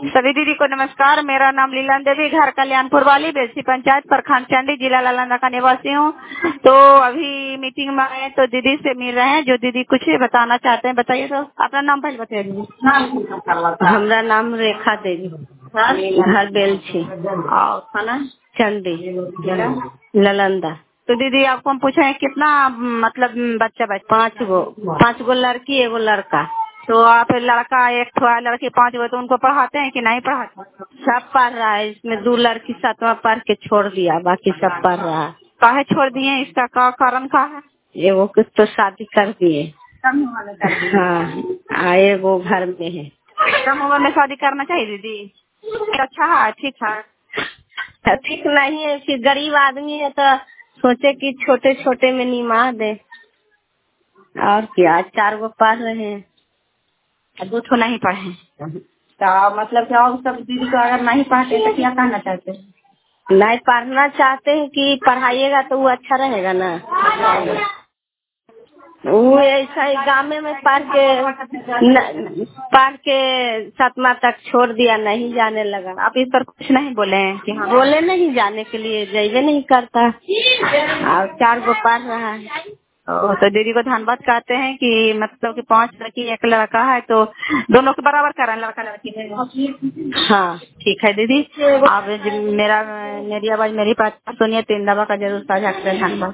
सभी दीदी को नमस्कार। मेरा नाम लीलन देवी, घर कल्याणपुर वाली, बेलसी पंचायत, प्रखंड चंडी, जिला नालंदा का निवासी हूँ। तो अभी मीटिंग में आए तो दीदी से मिल रहे हैं, जो दीदी कुछ बताना चाहते हैं। बताइए तो, अपना नाम पहले बताइए दीदी। हमारा नाम रेखा देवी, घर बेलछी और खाना चंडी, जिला नालंदा। तो दीदी आपको हम पूछे हैं कितना मतलब बच्चा 5 गो लड़की 1 गो लड़का। तो आप लड़का एक ठो है, लड़की 5 गो, तो उनको पढ़ाते हैं कि नहीं पढ़ाते? सब पढ़ रहा है। इसमें 2 लड़की 7वां पढ़ के छोड़ दिया, बाकी सब पढ़ रहा है। काहे छोड़ दिए, इसका कारण क्या है? एगो कुछ तो शादी कर दिए। हाँ, एगो घर में है। कम उम्र में शादी करना चाहिए दीदी? अच्छा है, ठीक है। ठीक नहीं है, फिर गरीब आदमी है तो सोचे कि छोटे छोटे में निमाह दे। और क्या, 4 गो पढ़ रहे हैं, 2 ठो नहीं पढ़े। तो मतलब क्या सब दीदी को अगर नहीं पढ़ते तो क्या कहना चाहते हैं? नहीं पढ़ना चाहते हैं कि पढ़ाइएगा तो वो अच्छा रहेगा ना। वो ऐसा ही गाँव में पढ़ के 7वां तक छोड़ दिया, नहीं जाने लगा। आप इस पर कुछ नहीं बोले हैं कि हाँ? बोले नहीं जाने के लिए, जाइए नहीं करता और 4 गो पढ़ रहा है। तो दीदी को धन्यवाद कहते हैं कि मतलब कि 5 लड़की 1 लड़का है, तो दोनों के बराबर करें, लड़का लड़की में। हाँ ठीक है दीदी। आप मेरी आवाज मेरी बात सुनिए, 3 दफा का जरूर साझा करें। धन्यवाद।